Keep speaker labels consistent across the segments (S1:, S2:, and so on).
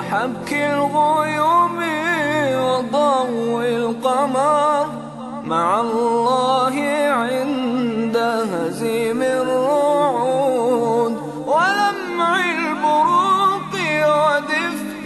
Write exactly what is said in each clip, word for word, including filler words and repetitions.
S1: وحبك الغيوم وضوء القمر، مع الله عند هزيم الرعود ولمع البروق ودفق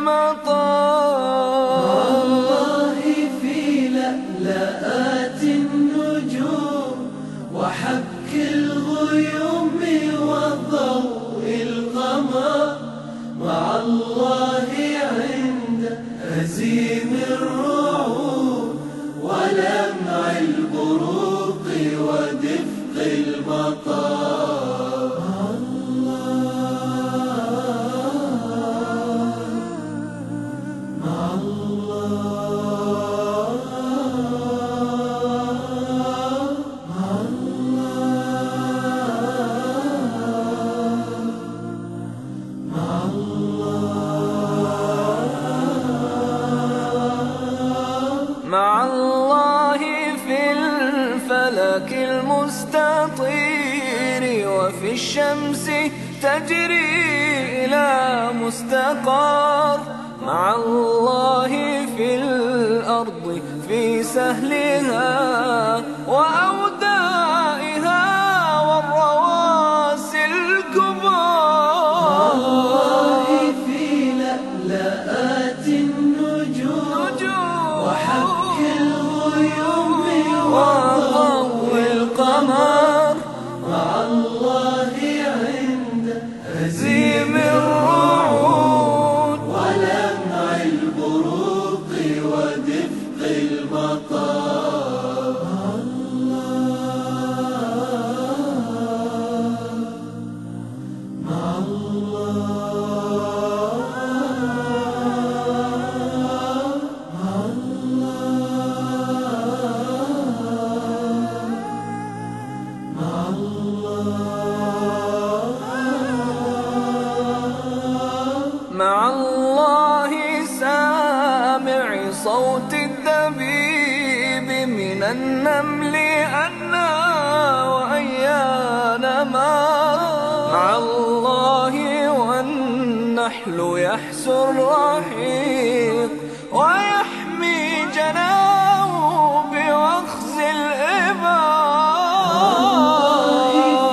S1: المطر.
S2: مع الله في لألآت النجوم وحبك الغيوم وضوء القمر، مع الله عند هزيم الرعود ولمع البروق ودفق المطر. مع الله مع الله مع الله
S1: مع الله في الفلك المستطير وفي الشمس تجري إلى مستقر، مع الله في الأرض في سهلها وأودائها والرواسي الكبار.
S2: مع الله في لألآت النجوم وحبك الغيوم وضوء القمر، مع الله عند هزيم الرعود ولمع البروق ودفق المطر. مع الله مع الله مع الله
S1: مع الله سامع صوت الدبيب من النمل أنا وأيان ما، مع الله والنحل يحسو الرحيق ويحمي جناه بوخز الإبار.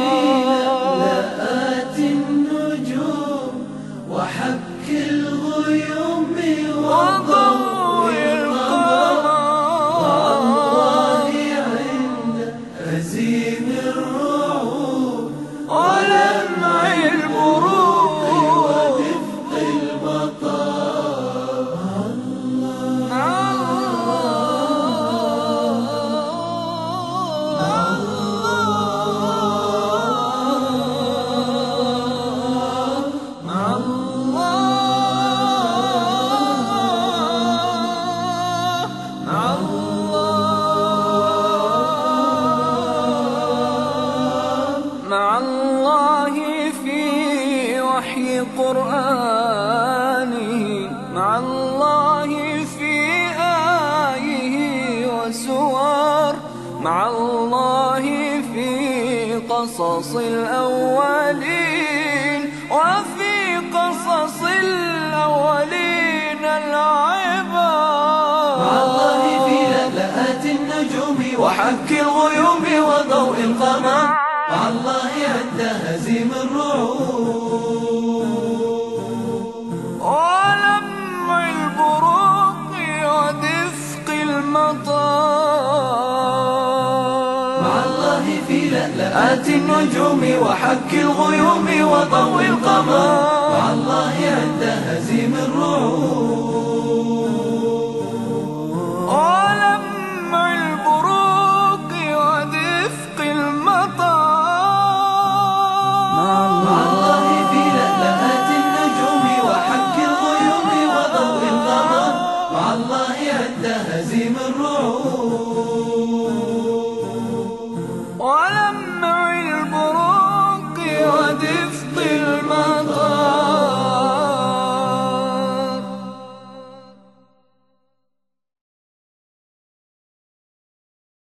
S2: لألآت النجوم وحبك الغيوم وضوء القمر، مع الله عند هزيم الرعود ولمع البروق ودفق المطر.
S1: مع الله في وحي قرآنه، مع الله في آيه وسور، مع الله في قصص الأولين وفي قصص الأولين العبر.
S2: مع الله في لألآت النجوم وحبك الغيوم وضوء القمر، مع الله عند هزيم الرعود
S1: ولمع البروق ودفق المطر.
S2: مع الله في لألآت النجوم وحبك الغيوم وضوء القمر، مع الله عند هزيم الرعود